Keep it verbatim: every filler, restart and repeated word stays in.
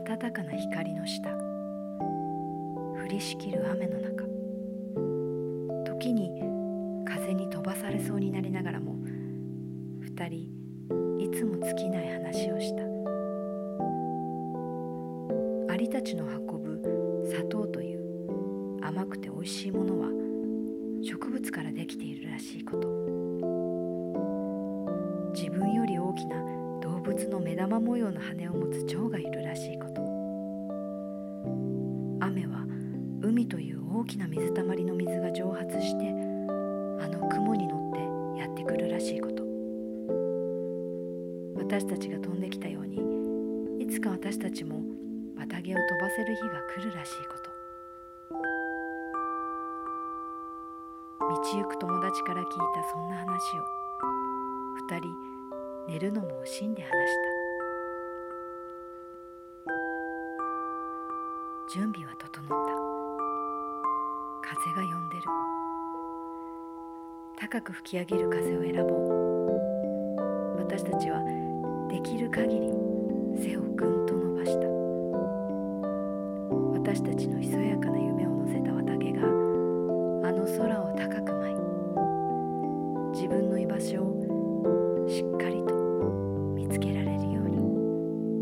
暖かな光の下、降りしきる雨の中、時に風に飛ばされそうになりながらも、二人いつも尽きない話をした。アリたちの運ぶ砂糖という甘くておいしいものは植物からできているらしいこと、自分より大きな動物の目玉模様の羽を持つ蝶がいるらしいこと、雨は海という大きな水たまりの水が蒸発してあの雲に乗ってやってくるらしいこと、私たちが飛んできたようにいつか私たちも綿毛を飛ばせる日が来るらしいこと、道行く友達から聞いたそんな話を二人寝るのも惜しんで話した。準備は整った。風が呼んでる。高く吹き上げる風を選ぼう。私たちはできる限り背をぐんと伸ばした。私たちのひそやかな夢を乗せた綿毛があの空を高く舞い、自分の居場所を